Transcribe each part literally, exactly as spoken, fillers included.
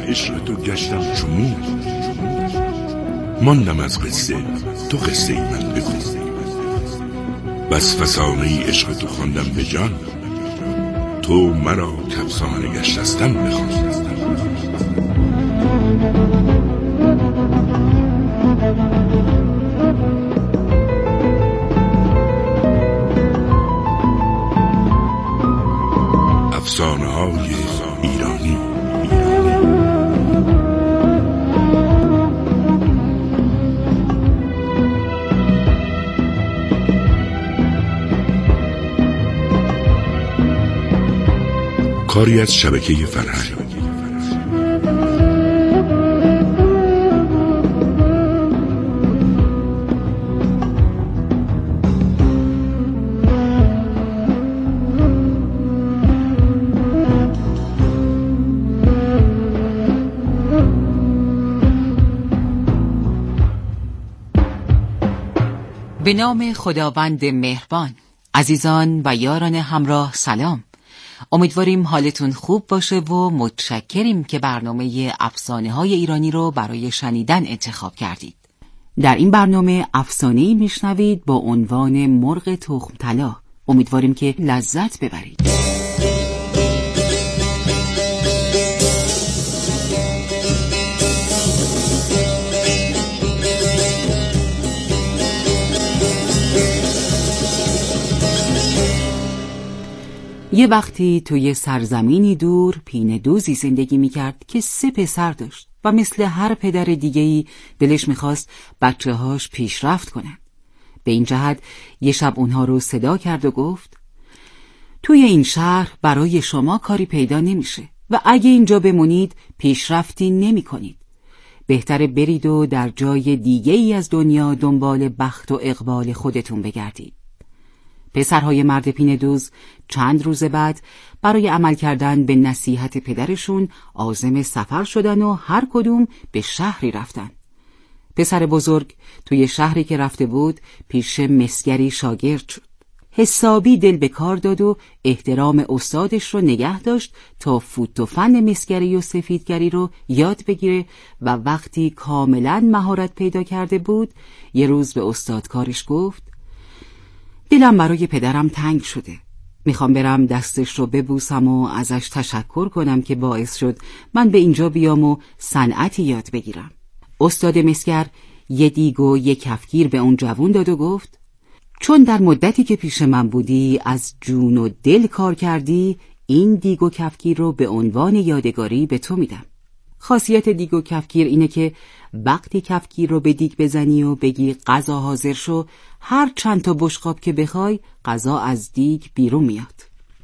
عشق تو گشتم چمون، ماندم از قصه تو قصه ای من بگو. بس فسانه عشق تو خواندم به جان، تو مرا کافسانه گشتستم بخوان. افسانه های ایرانی. کاری از شبکه فرهنگ. به نام خداوند مهربان. عزیزان و یاران همراه سلام. امیدواریم حالتون خوب باشه و متشکریم که برنامه افسانه های ایرانی رو برای شنیدن انتخاب کردید. در این برنامه افسانه‌ای میشنوید با عنوان مرغ تخم طلا. امیدواریم که لذت ببرید. یه وقتی توی سرزمینی دور پینه دوزی زندگی میکرد که سه پسر داشت و مثل هر پدر دیگه‌ای دلش میخواست بچه هاش پیشرفت کنن. به این جهت یه شب اونها رو صدا کرد و گفت توی این شهر برای شما کاری پیدا نمیشه و اگه اینجا بمونید پیشرفتی نمی کنید. بهتره برید و در جای دیگه‌ای از دنیا دنبال بخت و اقبال خودتون بگردید. پسرهای مرد پینه دوز چند روز بعد برای عمل کردن به نصیحت پدرشون عازم سفر شدن و هر کدوم به شهری رفتن. پسر بزرگ توی شهری که رفته بود پیش مسگری شاگرد شد. حسابی دل به کار داد و احترام استادش رو نگه داشت تا فوت و فن مسگری و سفیدگری رو یاد بگیره و وقتی کاملا مهارت پیدا کرده بود یه روز به استاد کارش گفت دلم برای پدرم تنگ شده. میخوام برم دستش رو ببوسم و ازش تشکر کنم که باعث شد من به اینجا بیام و صنعتی یاد بگیرم. استاد مسگر یه دیگ و یه کفگیر به اون جوون داد و گفت چون در مدتی که پیش من بودی از جون و دل کار کردی، این دیگ و کفگیر رو به عنوان یادگاری به تو میدم. خاصیت دیگ و کفگیر اینه که وقتی کفگیر رو به دیگ بزنی و بگی غذا حاضر شو، هر چند تا بشقاب که بخوای غذا از دیگ بیرون میاد.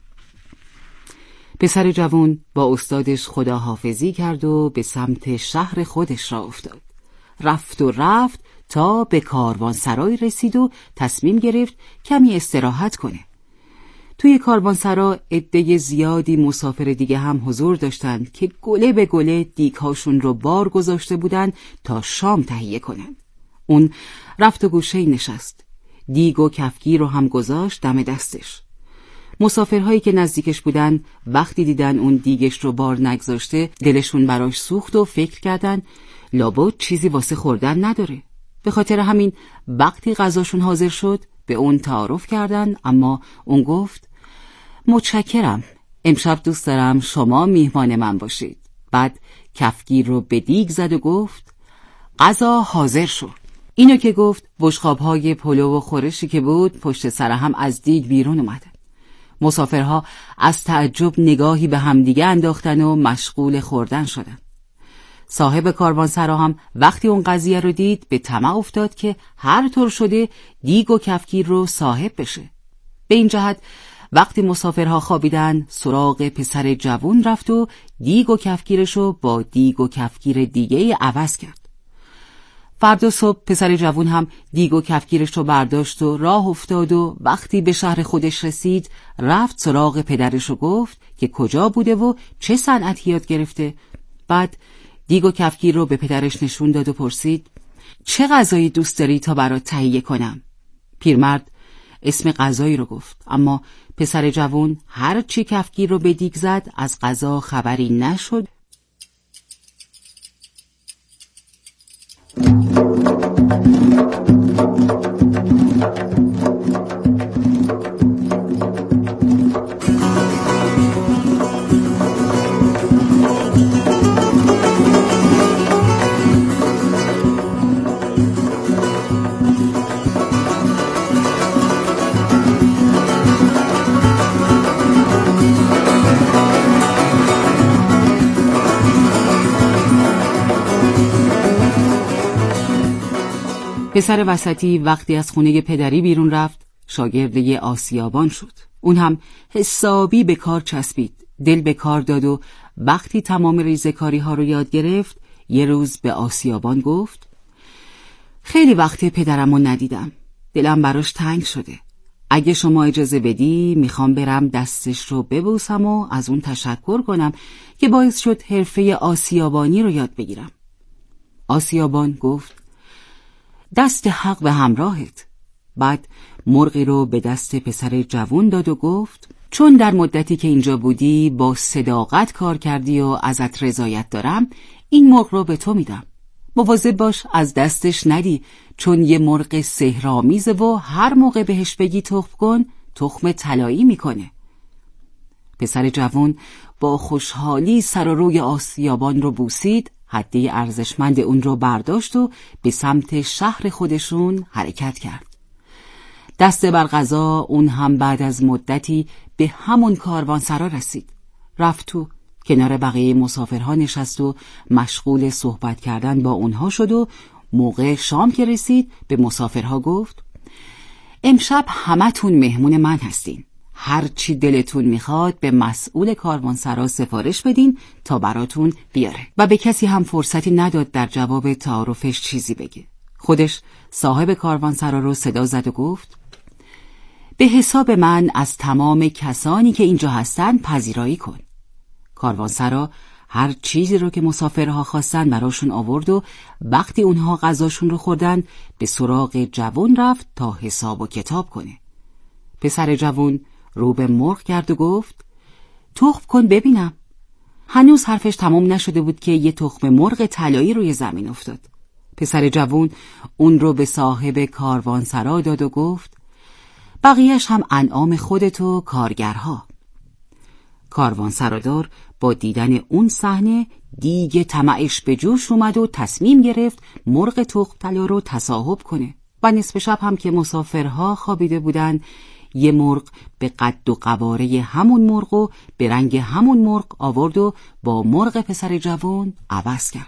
پسر جوان با استادش خداحافظی کرد و به سمت شهر خودش را افتاد. رفت و رفت تا به کاروانسرای رسید و تصمیم گرفت کمی استراحت کنه. توی کاروانسرا عده زیادی مسافر دیگه هم حضور داشتند که گله به گله دیگ‌هاشون رو بار گذاشته بودن تا شام تهیه کنن. اون رفت و گوشه‌ای نشست. دیگ و کفگیر رو هم گذاشت دم دستش. مسافرهایی که نزدیکش بودن وقتی دیدن اون دیگش رو بار نگذاشته دلشون براش سوخت و فکر کردن لابد چیزی واسه خوردن نداره. به خاطر همین وقتی غذاشون حاضر شد به اون تعارف کردن، اما اون گفت متشکرم، امشب دوست دارم شما میهمان من باشید. بعد کفگیر رو به دیگ زد و گفت غذا حاضر شد. اینو که گفت بشقاب‌های پلو و خورشی که بود پشت سر هم از دیگ بیرون اومدن. مسافرها از تعجب نگاهی به همدیگه انداختن و مشغول خوردن شدن. صاحب کاروانسرا هم وقتی اون قضیه رو دید به طمع افتاد که هر طور شده دیگ و کفگیر رو صاحب بشه. به این جهت وقتی مسافرها خوابیدن سراغ پسر جوون رفت و دیگ و کفگیرشو با دیگ و کفگیر دیگه عوض کرد. فردا صبح پسر جوون هم دیگ و کفگیرش رو برداشت و راه افتاد و وقتی به شهر خودش رسید رفت سراغ پدرش و گفت که کجا بوده و چه صنعتی یاد گرفته. بعد دیگ و کفگیر رو به پدرش نشون داد و پرسید چه غذایی دوست داری تا برات تهیه کنم؟ پیرمرد اسم غذایی رو گفت، اما پسر جوون هر چی کفگیر رو به دیگ زد از غذا خبری نشد. پسر وسطی وقتی از خونه پدری بیرون رفت شاگرد یه آسیابان شد. اون هم حسابی به کار چسبید، دل به کار داد و وقتی تمام ریزکاری ها رو یاد گرفت یه روز به آسیابان گفت خیلی وقت پدرمو ندیدم، دلم براش تنگ شده. اگه شما اجازه بدی میخوام برم دستش رو ببوسم و از اون تشکر کنم که باعث شد حرفه آسیابانی رو یاد بگیرم. آسیابان گفت دست حق به همراهت. بعد مرغی رو به دست پسر جوان داد و گفت چون در مدتی که اینجا بودی با صداقت کار کردی و ازت رضایت دارم، این مرغ رو به تو میدم. مواظب باش از دستش ندی، چون یه مرغ سحرآمیزه و هر موقع بهش بگی تخم کن تخم طلایی میکنه. پسر جوان با خوشحالی سر و روی آسیابان رو بوسید، هدیه ارزشمند اون رو برداشت و به سمت شهر خودشون حرکت کرد. دست بر قضا اون هم بعد از مدتی به همون کاروانسرا رسید. رفت تو، کنار بقیه مسافرها نشست و مشغول صحبت کردن با اونها شد و موقع شام که رسید به مسافرها گفت امشب همتون مهمون من هستین. هر چی دلتون میخواد به مسئول کاروانسرا سفارش بدین تا براتون بیاره. و به کسی هم فرصتی نداد در جواب تعارفش چیزی بگه. خودش صاحب کاروانسرا رو صدا زد و گفت به حساب من از تمام کسانی که اینجا هستن پذیرایی کن. کاروانسرا هر چیزی رو که مسافرها خواستن براشون آورد و وقتی اونها غذاشون رو خوردن به سراغ جوان رفت تا حساب و کتاب کنه. پسر جوان رو به مرغ کرد و گفت تخم کن ببینم. هنوز حرفش تمام نشده بود که یه تخم مرغ طلایی روی زمین افتاد. پسر جوان اون رو به صاحب کاروانسرا داد و گفت بقیهش هم انعام خودت و کارگرها. کاروانسرادار با دیدن اون صحنه دیگه طمعش به جوش اومد و تصمیم گرفت مرغ تخم طلا رو تصاحب کنه و نصف شب هم که مسافرها خوابیده بودن یه مرغ به قد و قواره همون مرغ و به رنگ همون مرغ آورد و با مرغ پسر جوان عوض کرد.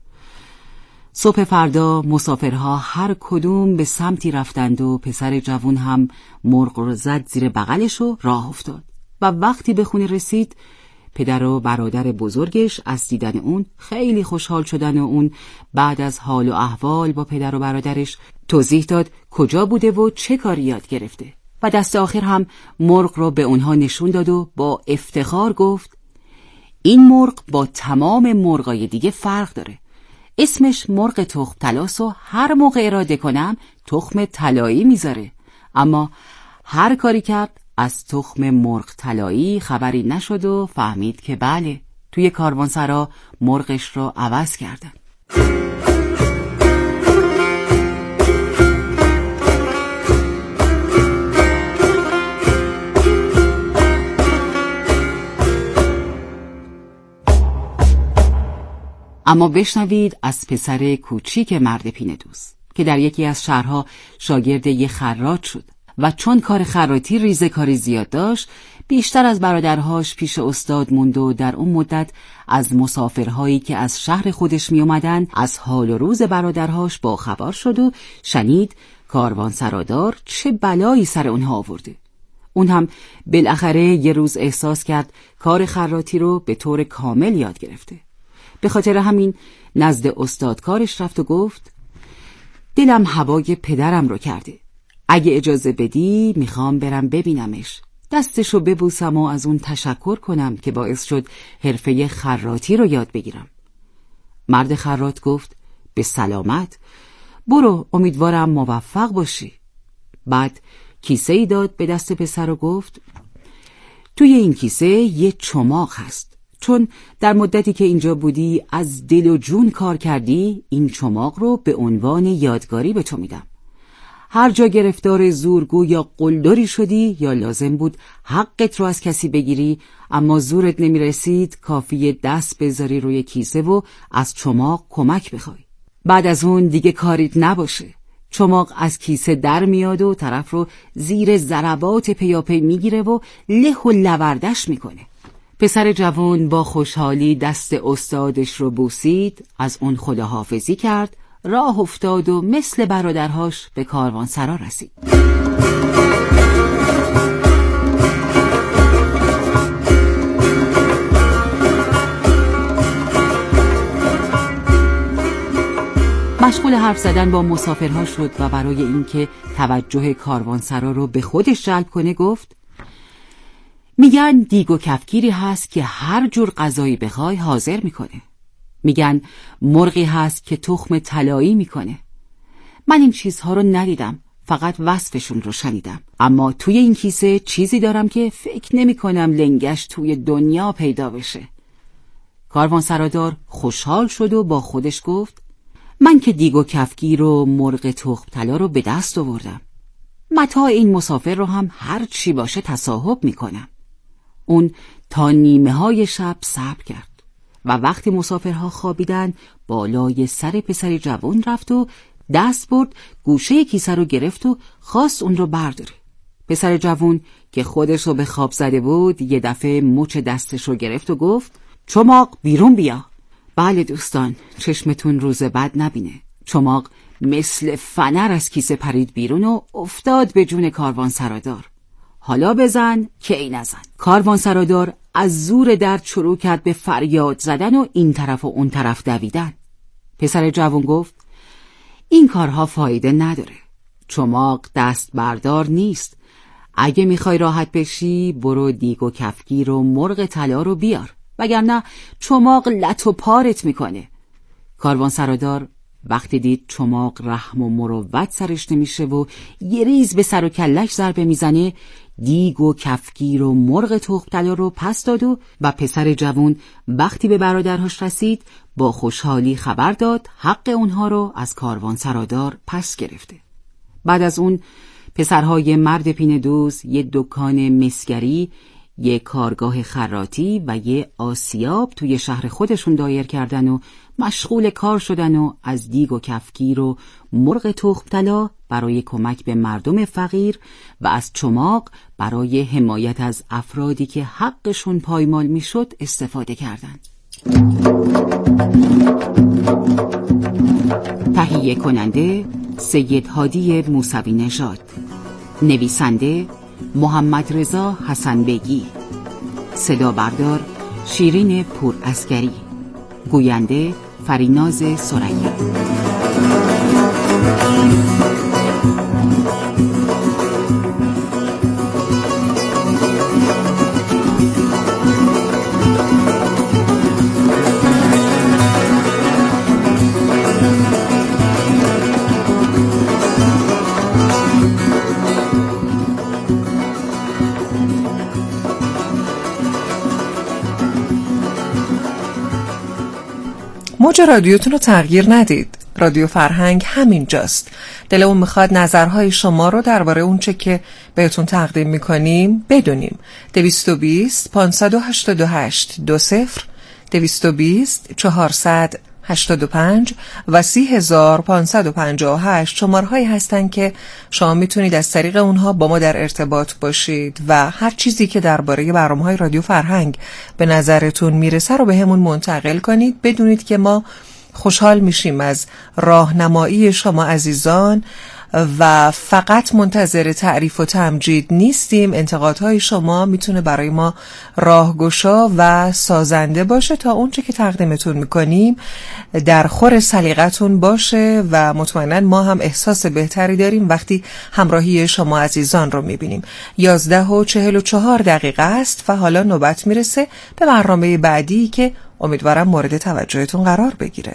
صبح فردا مسافرها هر کدوم به سمتی رفتند و پسر جوان هم مرغ رو زد زیر بغلش و راه افتاد و وقتی به خونه رسید پدر و برادر بزرگش از دیدن اون خیلی خوشحال شدن و اون بعد از حال و احوال با پدر و برادرش توضیح داد کجا بوده و چه کاری یاد گرفته و دست آخر هم مرغ رو به اونها نشون داد و با افتخار گفت این مرغ با تمام مرغای دیگه فرق داره. اسمش مرغ تخم طلاست و هر موقع اراده کنم تخم طلایی میذاره. اما هر کاری کرد از تخم مرغ طلایی خبری نشد و فهمید که بله، توی کاروانسرا مرغش رو عوض کردن. اما بشنوید از پسر کوچیک مرد پینه دوست که در یکی از شهرها شاگرد یه خراط شد و چون کار خراطی ریزه کاری زیاد داشت بیشتر از برادرهاش پیش استاد موند و در اون مدت از مسافرهایی که از شهر خودش می اومدن از حال و روز برادرهاش با خبر شد و شنید کاروانسرادار چه بلایی سر اونها آورده. اون هم بالاخره یه روز احساس کرد کار خراطی رو به طور کامل یاد گرفته. به خاطر همین نزد استاد کارش رفت و گفت دلم هوای پدرم رو کرده. اگه اجازه بدی میخوام برم ببینمش، دستشو ببوسم و از اون تشکر کنم که باعث شد حرفه خراطی رو یاد بگیرم. مرد خراط گفت به سلامت، برو، امیدوارم موفق باشی. بعد کیسه ای داد به دست پسر و گفت توی این کیسه یه چماق هست. چون در مدتی که اینجا بودی از دل و جون کار کردی، این چماق رو به عنوان یادگاری به تو میدم. هر جا گرفتار زورگو یا قلدری شدی یا لازم بود حقت رو از کسی بگیری اما زورت نمی رسید، کافیه دست بذاری روی کیسه و از چماق کمک بخوای. بعد از اون دیگه کاریت نباشه. چماق از کیسه در میاد و طرف رو زیر ضربات پیاپی میگیره و له و لوردش میکنه. پسر جوان با خوشحالی دست استادش رو بوسید، از اون خداحافظی کرد، راه افتاد و مثل برادرهاش به کاروانسرا رسید. مشغول حرف زدن با مسافرها شد و برای اینکه توجه کاروانسرا رو به خودش جلب کنه گفت: میگن دیگ و کفگیری هست که هر جور غذایی بخوای حاضر میکنه. میگن مرغی هست که تخم طلایی میکنه. من این چیزها رو ندیدم، فقط وصفشون رو شنیدم. اما توی این کیسه چیزی دارم که فکر نمی کنم لنگش توی دنیا پیدا بشه. کاروانسرادار خوشحال شد و با خودش گفت: من که دیگ و کفگیر و مرغ تخم طلا رو به دست آوردم. متاع این مسافر رو هم هر چی باشه تصاحب میکنم. اون تا نیمه های شب صبر کرد و وقتی مسافرها خوابیدن بالای سر پسر جوان رفت و دست برد گوشه کیسه رو گرفت و خواست اون رو برداره. پسر جوان که خودش رو به خواب زده بود یه دفعه مچ دستش رو گرفت و گفت: چماق بیرون بیا. بله دوستان، چشمتون روز بد نبینه. چماق مثل فنر از کیسه پرید بیرون و افتاد به جون کاروانسرادار. حالا بزن که ای نزن. کاروانسرادار از زور درد شروع کرد به فریاد زدن و این طرف و اون طرف دویدن. پسر جوان گفت: این کارها فایده نداره. چماق دست بردار نیست. اگه میخوای راحت بشی برو دیگ و کفگیر و مرغ طلا رو بیار، وگرنه چماق لط و پارت میکنه. کاروانسرادار وقتی دید چماق رحم و مروت سرش نمیشه و یه ریز به سر و کلش ضربه میزنه، دیگ و کفگیر و مرغ تخم طلا رو پس داد و و پسر جوان وقتی به برادرهاش رسید با خوشحالی خبر داد حق اونها رو از کاروانسرادار پس گرفته. بعد از اون پسرهای مرد پینه دوز یه دکان مسگری، یه کارگاه خراطی و یه آسیاب توی شهر خودشون دایر کردن و مشغول کار شدن و از دیگ و کفگیر و مرغ تخم طلا برای کمک به مردم فقیر و از چماق برای حمایت از افرادی که حقشون پایمال میشد استفاده کردند. تهیه کننده سید هادی موسوی نژاد، نویسنده محمد رضا حسن بیگی، صدا بردار شیرین پور عسکری، گوینده فریناز سریا. موج رادیوتون رو تغییر ندید. رادیو فرهنگ همین جاست. دلمون میخواد نظرهای شما رو درباره اونچه که بهتون تقدیم میکنیم بدونیم. دویست و بیست پانصد و هشتاد و هشت دو صفر، دویست و بیست چهارصد هشتاد و پنج و سی هزار پانصد و پنجاه و هشت شمارهایی هستن که شما میتونید از طریق اونها با ما در ارتباط باشید و هر چیزی که درباره برنامه‌های رادیو فرهنگ به نظرتون میرسه رو به همون منتقل کنید. بدونید که ما خوشحال میشیم از راهنمایی شما عزیزان و فقط منتظر تعریف و تمجید نیستیم. انتقادهای شما میتونه برای ما راهگشا و سازنده باشه تا اونچه که تقدیمتون میکنیم در خور سلیقتون باشه و مطمئنا ما هم احساس بهتری داریم وقتی همراهی شما عزیزان رو میبینیم. یازده و چهل و چهار دقیقه است و حالا نوبت میرسه به برنامه بعدی که امیدوارم مورد توجهتون قرار بگیره.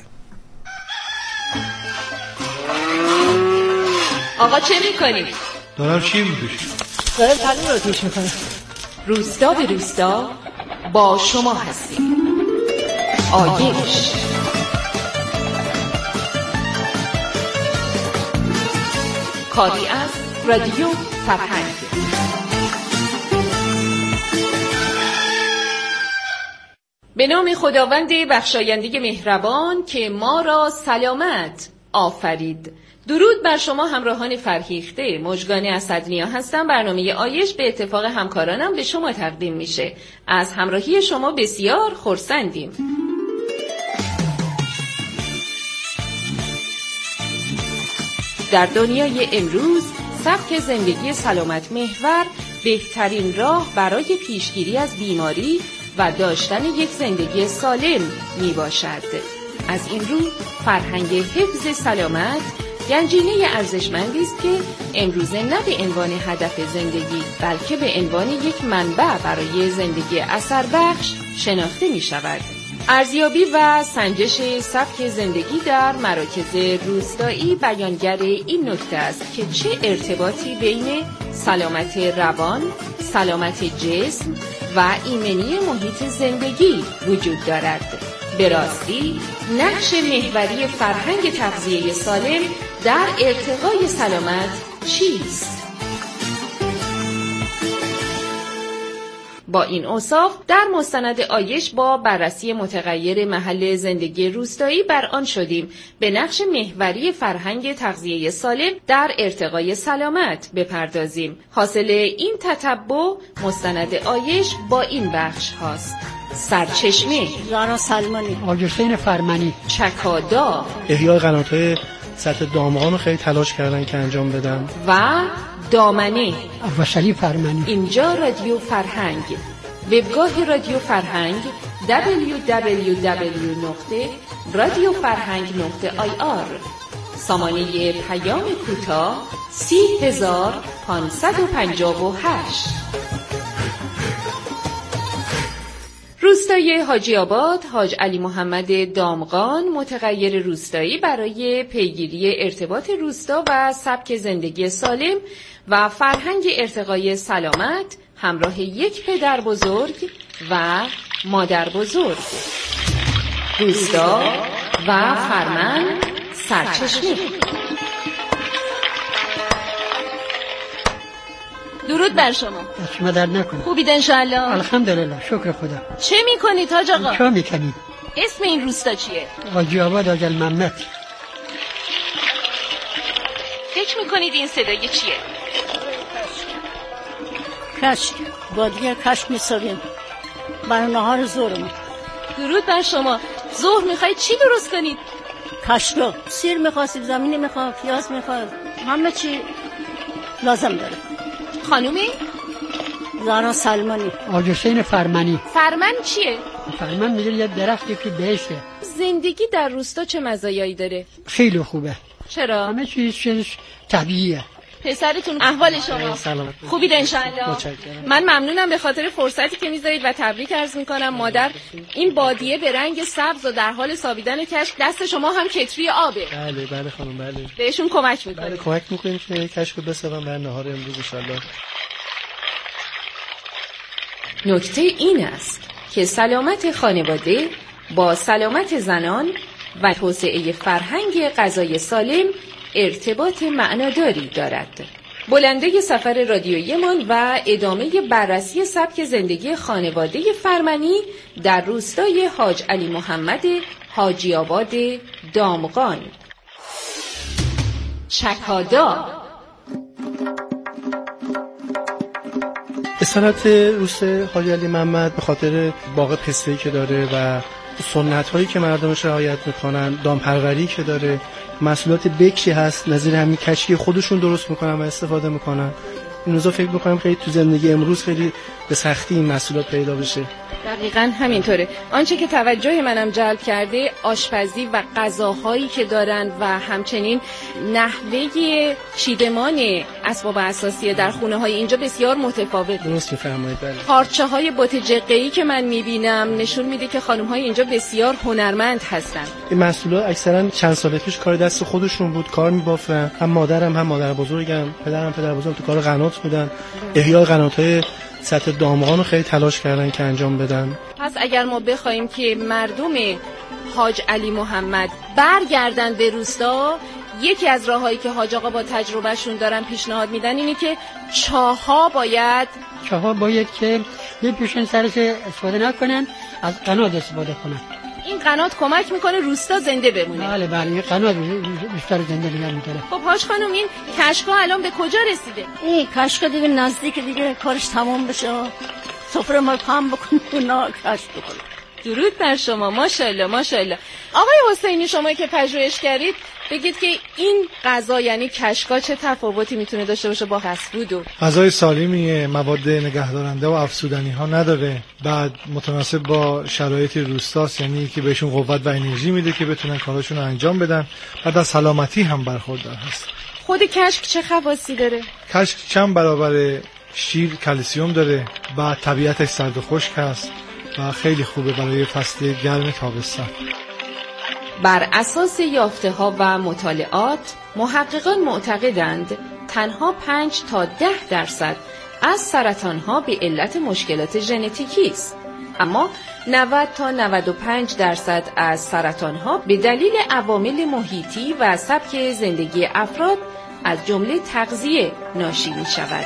آقا چه میکنی؟ دارم چی میکشی؟ دارم تنور رو توش میکنم. روستا به روستا با شما هستیم. آیش کاری از رادیو فرهنگ. به نام خداوند بخشاینده مهربان که ما را سلامت آفرید. درود بر شما همراهان فرهیخته. مژگان اسدنیا هستم. برنامه آیش به اتفاق همکارانم به شما تقدیم میشه. از همراهی شما بسیار خرسندیم. در دنیای امروز سبک زندگی سلامت محور بهترین راه برای پیشگیری از بیماری و داشتن یک زندگی سالم می باشد. از این رو فرهنگ حفظ سلامت گنجینه ارزشمندی است که امروزه نه به عنوان هدف زندگی بلکه به عنوان یک منبع برای زندگی اثر بخش شناخته می شود. ارزیابی و سنجش سبک زندگی در مراکز روستایی بیانگر این نکته است که چه ارتباطی بین سلامت روان، سلامت جسم و ایمنی محیط زندگی وجود دارد. به راستی نقش محوری فرهنگ تغذیه سالم در ارتقای سلامت چیست؟ با این اوصاف در مستند آیش با بررسی متغیر محل زندگی روستایی بر آن شدیم به نقش محوری فرهنگ تغذیه سالم در ارتقای سلامت بپردازیم. حاصل این تتبع مستند آیش با این بخش هاست: سرچشمه، زارا سلمانی، آجرسین فرمانی، چکادا، احیای قنات‌های سطح دامغان رو خیلی تلاش کردن که انجام بدن و دامنه، وشلی فرمانی. اینجا رادیو فرهنگ. وبگاه رادیو فرهنگ دبلیو دبلیو دبلیو نقطه رادیو فرهنگ نقطه آی آر. سامانه پیام کوتاه سی هزار پانصد و پنجاه و هشت. روستای حاجی آباد، حاج علی محمد دامغان، متغیر روستایی برای پیگیری ارتباط روستا و سبک زندگی سالم و فرهنگ ارتقای سلامت همراه یک پدر بزرگ و مادر بزرگ. روستا و فرمن سرچشمه. درود بر شما. شما در نکنه. خوبید انشالله؟ الحمدلله، شکر خدا. چه میکنید حاج آقا؟ چه میکنید؟ اسم این روستا چیه؟ حاجی آباد حاج محمد. فکر میکنید این صدای چیه؟ کشک، بادیه کشک میساریم برای نهار زورمون. درود بر شما. ظهر میخواید چی درست کنید؟ کشکو، سیر میخواد، سیب زمینی میخواد، پیاز میخواد، همه چی لازم داره. خانومی؟ زارا سلمانی، آجرسین فرمانی. فرمن چیه؟ فرمن میگه یه درختی که بهشه. زندگی در روستا چه مزایایی داره؟ خیلی خوبه. چرا؟ همه چیز چیزش طبیعیه. پسرتون احوال شما سلامت خوبید انشالله؟ من ممنونم به خاطر فرصتی که میذارید و تبریک عرض میکنم. مادر این بادیه به رنگ سبز و در حال سابیدن کشک، دست شما هم کتری آبه. بله بله خانم، بله بهشون کمک میکنید. بله کمک میکنیم که کشکو بسازن برای نهار امروز انشالله. نکته این است که سلامت خانواده با سلامت زنان و توسعه فرهنگ غذای سالم ارتباط معناداری دارد. بلنده سفر رادیوییمان و ادامه بررسی سبک زندگی خانواده فرمنی در روستای حاج علی محمد حاجی آباد دامغان. چکادا. اصالت روست حاج علی محمد به خاطر باغ پسته‌ای که داره و سنت هایی که مردمش رعایت میکنن، دامپروری که داره، محصولات بکری هست نظیر همین کشکی خودشون درست میکنن و استفاده میکنن. این روزا فکر میکنم خیلی تو زندگی امروز خیلی به سختی این محصولات پیدا بشه. دقیقاً همینطوره. آنچه که توجه منم جلب کرده آشپزی و غذاهایی که دارن و همچنین نحوه چیدمان اسباب اساسی در خونه های اینجا بسیار متفاوته. درست میفرمایید. بله. پارچه های بت جقه‌ای که من میبینم نشون میده که خانم های اینجا بسیار هنرمند هستن. این محصولات اکثرا چند سال پیش کار دست خودشون بود، کار میبافن. هم مادرم هم مادر بزرگم، پدرم پدر بزرگم تو کار قنات قنات بودن. احیای قنات‌های سطح دامغان رو خیلی تلاش کردن که انجام بدن. پس اگر ما بخوایم که مردم حاج علی محمد برگردن به روستا، یکی از راههایی که حاج آقا با تجربهشون دارن پیشنهاد میدن اینه که چاها باید چاها باید که بپوشن سرش استفاده نکنن، از قنات استفاده کنن. این قنات کمک میکنه روستا زنده بمونه. بله بله این قنات بیشتر زنده نگه می‌داره. خب حاج خانم این کشک‌ها الان به کجا رسیده؟ این کشک دیگه نزدیک دیگه کارش تمام بشه، سفره ما کام بکنه اونا کشک بکنه. درود بر شما، ماشاءالله ماشاءالله. آقای حسینی شما که پژوهش کردید بگید که این غذا یعنی کشکا چه تفاوتی میتونه داشته باشه با فست‌فود؟ غذای سالمیه، مواد نگهدارنده و افزودنی ها نداره، بعد متناسب با شرایط روستاست، یعنی که بهشون قوت و انرژی میده که بتونن کاراشون رو انجام بدن، بعد از سلامتی هم برخوردار هست. خود کشک چه خواصی داره؟ کشک چند برابر شیر کلسیم داره، بعد طبیعتش سرد و خشک هست و خیلی خوبه برای فصل گرم تابستان. بر اساس یافته‌ها و مطالعات محققان معتقدند تنها پنج تا ده درصد از سرطان‌ها به علت مشکلات ژنتیکی است، اما نود تا نود و پنج درصد از سرطان‌ها به دلیل عوامل محیطی و سبک زندگی افراد از جمله تغذیه ناشی می‌شود.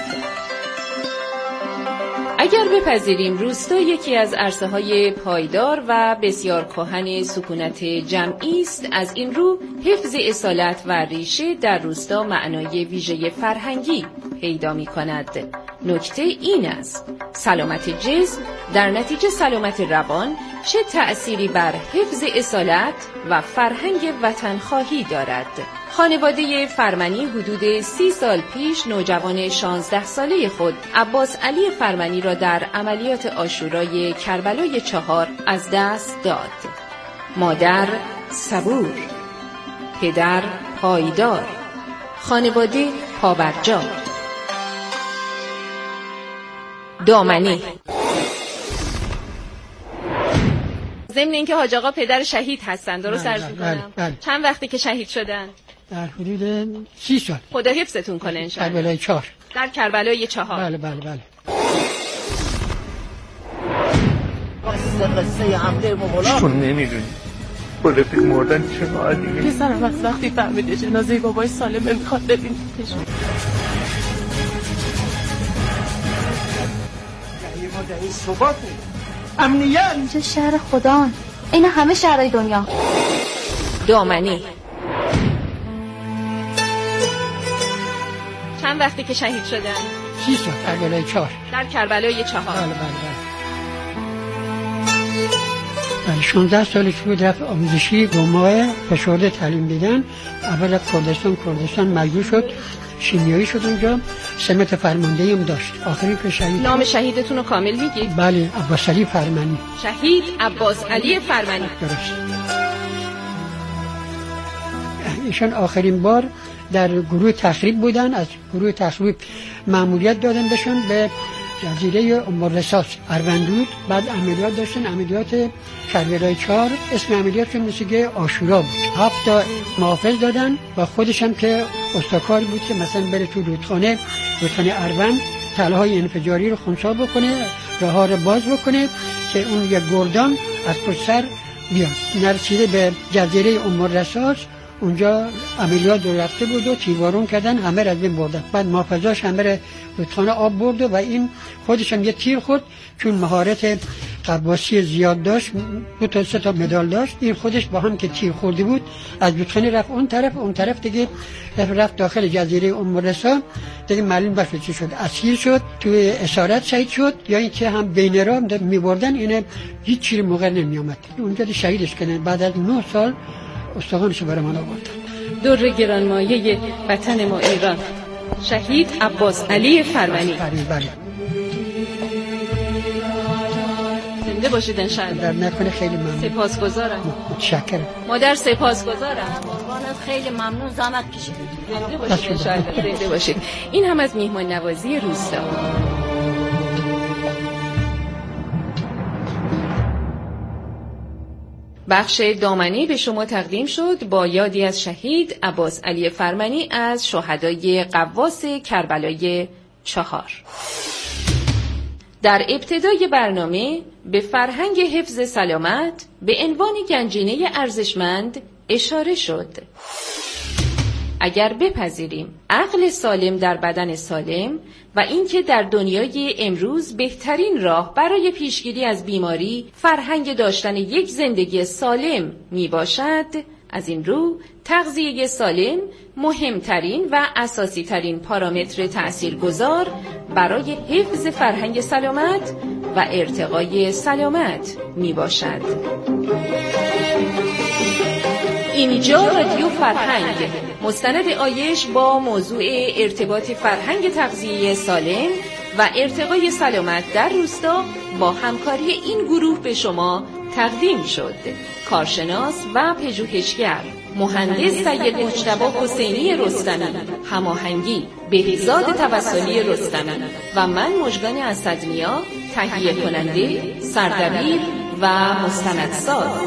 اگر بپذیریم روستا یکی از عرصه‌های پایدار و بسیار کهن سکونت جمعی است، از این رو حفظ اصالت و ریشه در روستا معنای ویژه فرهنگی پیدا می‌کند. نکته این است سلامت جسم در نتیجه سلامت روان چه تأثیری بر حفظ اصالت و فرهنگ وطنخواهی دارد. خانواده فرمانی حدود سی سال پیش نوجوان شانزده ساله خود عباس علی فرمانی را در عملیات عاشورای کربلای چهار از دست داد. مادر صبور، پدر پایدار، خانواده پابرجا. دامنه. ضمن اینکه حاج آقا پدر شهید هستن، درست عرض می‌کنم؟ بله. چند وقتی که شهید شدن؟ در حدود سی سال. خدا حفظتون کنه انشاءالله. کربلای چهار. در کربلای چهار. بله بله بله. قصه حمله مغولان چون نمیدونی با رفیق مردن چه دیگه. پسرم از وقتی فهمیده جنازه بابای سالمه میخواد ببینیدش. یه ما در این ثباته امنیت. اینجا شهر خدا، این همه شهرهای دنیا. دامنه. چند وقتی که شهید شدن؟ سی سال. کربلای چهار. در کربلای چهار. بله بله بله. بله شانزده سالش بود رفت آموزشی دو ماه فشرده تعلیم دیدن. اول رفت کردستان کردستان مجبور شد شیمیایی شد اونجا، سمت فرماندهی هم داشت. آخری که شهید. نام شهیدتون رو کامل میگید؟ بله عباس علی فرمانی. شهید عباس علی فرمانی. درست. ایشان آخرین بار در گروه تخریب بودن، از گروه تخریب مأموریت دادن بهشون به جزیره ام الرصاص اروندود. بعد عملیات داشتن، عملیات کربلای چهار. اسم عملیاتشون مثل عاشورا بود. هفت تا محافظ دادن و خودش هم که استکار بود که مثلا بره تو رودخانه رودخانه اروند تلهای انفجاری رو خنثی بکنه، راه‌ها رو باز بکنه که اون یک گردان از پشت سر بیاد. نرسیده به جزیره ام الرصاص، اونجا عملیات رو رفته بود و تیربارون کردن، همه را از بین بردن. بعد محافظاش همه را رودخانه آب برد و این خودش هم یه تیر خورد، چون مهارت قواسی زیاد داشت، دو تا سه تا مدال داشت. این خودش با هم که تیر خورده بود از رودخانه رفت اون طرف، اون طرف دیگه رفت داخل جزیره ام الرصاص. دیگه معلوم بشه چی شد، اسیر شد، توی اسارت شهید شد یا اینکه هم بین راه می‌بردن، اینه هیچ چیزی موقع نمی‌آمد. اونجا شهیدش کردن. بعد از نه سال استخوانش برای من آوردن. در گرانمایه وطن ما ایران، شهید عباس علی فرمانی. بله. زنده باشید انشاءالله. در نکنه خیلی ممنون. سپاسگزارم. متشکرم. مادر سپاسگزارم. خیلی ممنون، زحمت کشیدید. زنده باشید انشاءالله. زنده باشید. این هم از میهمان نوازی روستا. بخش دامنه به شما تقدیم شد با یادی از شهید عباس علی فرمانی از شهدای قواس کربلای چهار. در ابتدای برنامه به فرهنگ حفظ سلامت به عنوان گنجینه ارزشمند اشاره شد. اگر بپذیریم عقل سالم در بدن سالم و اینکه در دنیای امروز بهترین راه برای پیشگیری از بیماری فرهنگ داشتن یک زندگی سالم می باشد، از این رو تغذیه سالم مهمترین و اساسی ترین پارامتر تأثیرگذار برای حفظ فرهنگ سلامت و ارتقای سلامت می باشد. اینجا رادیو فرهنگ، مستند آیش با موضوع ارتباط فرهنگ تغذیه سالم و ارتقای سلامت در روستا با همکاری این گروه به شما تقدیم شد. کارشناس و پژوهشگر مهندس سید مجتبی حسینی رستمی، هماهنگی بهزاد توسلی رستمی و من مژگان اسدنیا، تهیه کننده، سردبیر و مستندساز.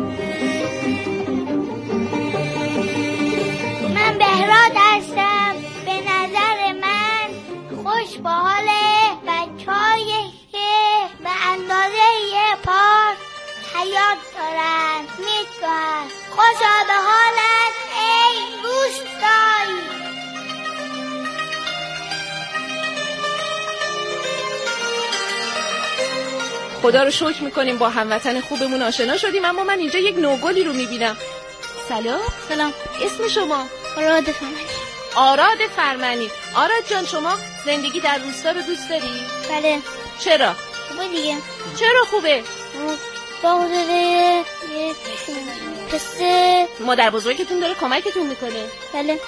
من بهراد هستم. به نظر من خوش با حال بچه‌های که به اندازه یه پارک حیات دارن میگن خوشا به حالت ای روستایی. خدا رو شکر میکنیم با هموطن خوبمون آشنا شدیم، اما من اینجا یک نوگلی رو میبینم. سلام. سلام. اسم شما؟ آراد فرمانی. آراد فرمانی. آراد جان، شما زندگی در روستا رو دوست داری؟ بله. چرا؟ خوبه دیگه. چرا خوبه؟ با حضور یک پسته مادر بزرگتون داره کمکتون میکنه؟ بله.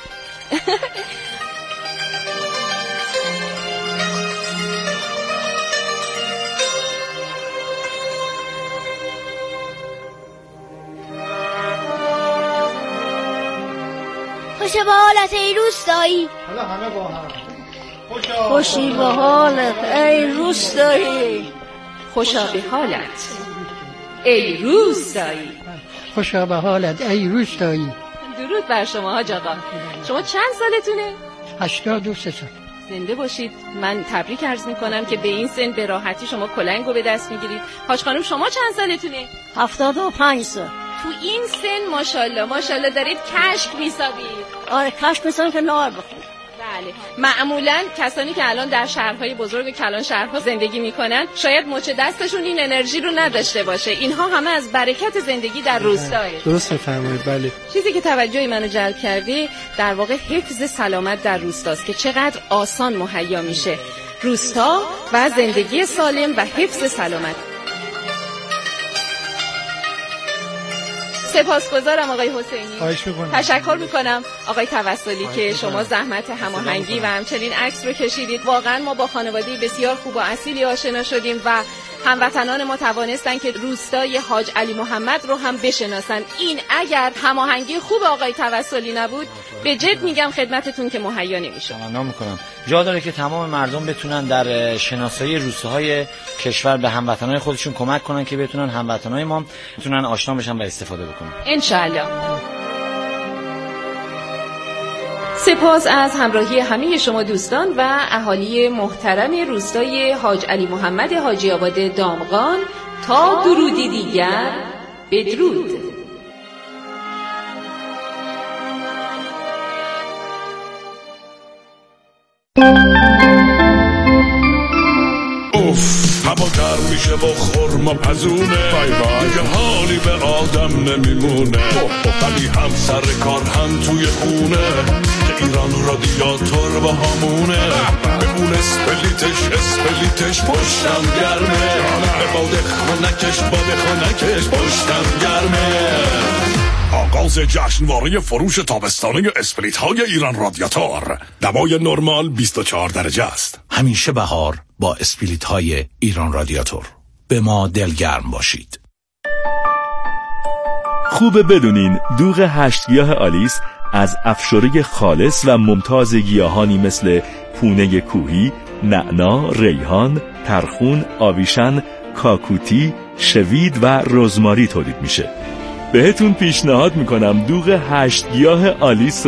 خوش به حالت ای روستایی. حالا همه با هم. خوشی به حالت ای روستایی. خوشا به حالت ای روستایی. خوشا به حالت ای روستایی. درود بر شما حاج آقا. شما چند سالتونه؟ هشتاد و سه سال. زنده باشید. من تبریک عرض میکنم که به این سن به راحتی شما کلنگو به دست میگیرید. حاج خانم شما چند سالتونه؟ هفتاد و پنج سال. تو این سن ماشاءالله ماشاءالله دارید کشک میسابید. آره کشک میسابید که نهار بخورید. بله. معمولا کسانی که الان در شهرهای بزرگ و کلان شهرها زندگی میکنن شاید مچ دستشون این انرژی رو نداشته باشه. اینها همه از برکت زندگی در روستاه. درست میفرمایید. بله. چیزی که توجه منو جلب کرده در واقع حفظ سلامت در روستاست که چقدر آسان مهیا میشه. روستا و زندگی سالم و حفظ سلامت. سپاسگزارم آقای حسینی. خواهش میکنم. تشکر میکنم آقای توسلی که شما زحمت هماهنگی و همچنین عکس رو کشیدید. واقعا ما با خانواده بسیار خوب و اصیلی آشنا شدیم و هموطنان ما توانستن که روستای حاج علی محمد رو هم بشناسن. این اگر هماهنگی خوب آقای توسلی نبود به جد میگم خدمتتون که مهیا نمیشد. تمنا میکنم جا داره که تمام مردم بتونن در شناسایی روستاهای کشور به هموطنان خودشون کمک کنن که بتونن هموطنای ما بتونن آشنا بشن و استفاده بکنن ان شاء الله. سپاس از همراهی همه شما دوستان و اهالی محترم روستای حاج علی محمد حاجی آباد دامغان. تا درودی دیگر، بدرود. اوف هوا گرم میشه و خورما پزونه، دیگه حالی به آدم نمیمونه، ولی هم سر کار هم توی خونه که ایران رادیاتور با همونه، بمون اسپلیتش اسپلیتش پشتم گرمه، به باد خونکش باد خونکش پشتم گرمه. آغاز جشنواره فروش تابستانه اسپلیت های ایران رادیاتور. دمای نرمال بیست و چهار درجه است. همیشه بهار با اسپلیت های ایران رادیاتور. به ما دلگرم باشید. خوبه بدونین دوغ هشت گیاه آلیس از افشاره خالص و ممتاز گیاهانی مثل پونه کوهی، نعنا، ریحان، ترخون، آویشن، کاکوتی، شوید و رزماری تولید میشه. بهتون پیشنهاد میکنم دوغ هشت گیاه آلیس